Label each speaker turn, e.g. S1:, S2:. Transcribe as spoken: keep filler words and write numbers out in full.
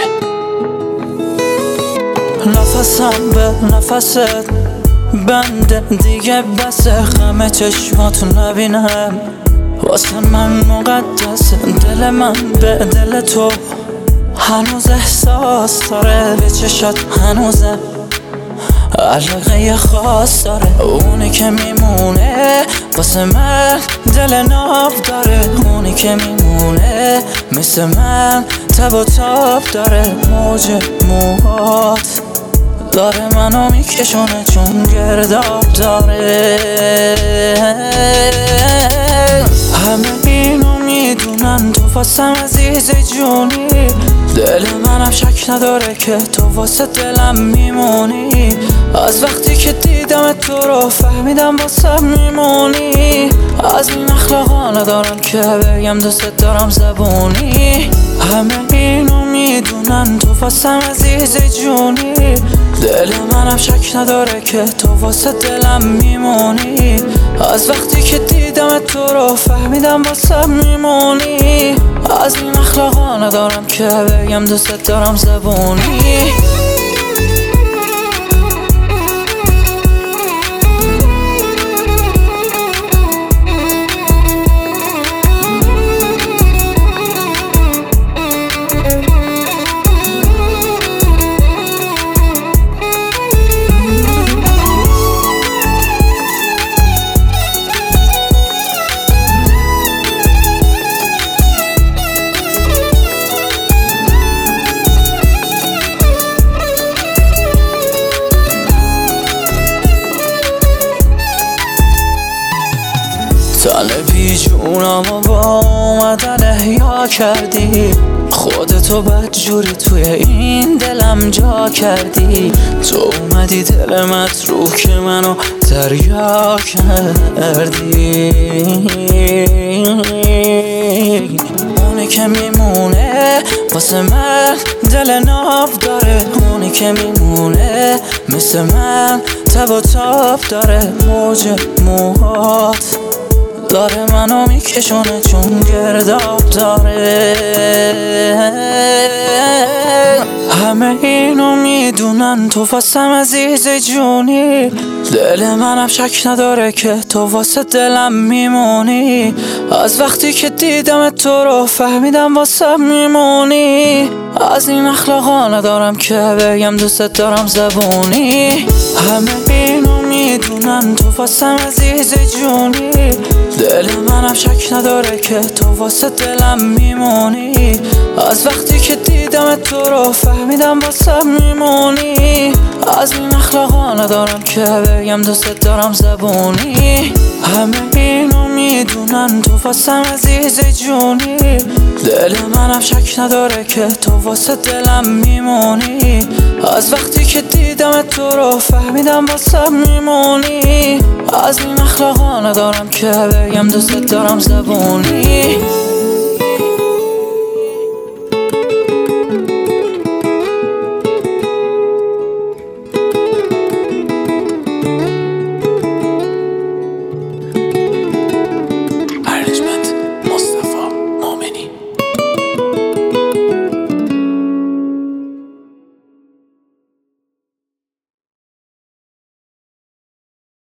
S1: نفسم به نفست بنده دیگه بسه، غم چشماتو نبینم واسه من مقدسه. دل من به دل تو هنوز احساس داره، به چشات هنوزه علاقه خاص داره. اونی که میمونه واسه من دل ناب داره، اونی که میمونه مثل من تب و تاب داره. موج موهات داره منو میکشونه چون گرداب داره. همه اینو میدونن تو واسم عزیز جونی، دل منم شک نداره که تو واسه دلم میمونی. از وقتی که دیدم تو رو فهمیدم واسه میمونی. از این اخلاقا ندارم که بگم دوست دارم زبونی. همه اینو میدونن تو واسم عزیز جونی، دل منم شک نداره که تو واسه دلم میمونی. از وقتی که دیدم تو رو فهمیدم واسه میمونی. از این اخلاقا ندارم که بگم دوست دارم زبونی. طالبی جونمو با اومدن احیا کردی، خودتو بدجوری توی این دلم جا کردی. تو اومدی دل متروک منو دریا کردی. اونی که میمونه واسه من دل ناب داره، اونی که میمونه مثل من تب و تاب داره. موج موهات داره منو میکشونه چون گرداب داره. همه اینو میدونن تو واسم عزیز جونی، دل منم شک نداره که تو واسه دلم میمونی. از وقتی که دیدم تو رو فهمیدم واسه میمونی. از این اخلاقا ندارم که بگم دوست دارم زبونی. همه اینو میدونن تو واسم عزیز جونی، دل منم شک نداره که تو واسه دلم میمونی. از وقتی که دیدم تو رو فهمیدم واسه میمونی. از این اخلاقا ندارم که بگم دوست دارم زبونی. همه اینو میدونن تو واسم عزیز جونی، دل منم شک نداره که تو واسه دلم میمونی. از وقتی که دیدم تو رو فهمیدم واسه میمونی. از این اخلاقا ندارم که بگم دوست دارم زبونی.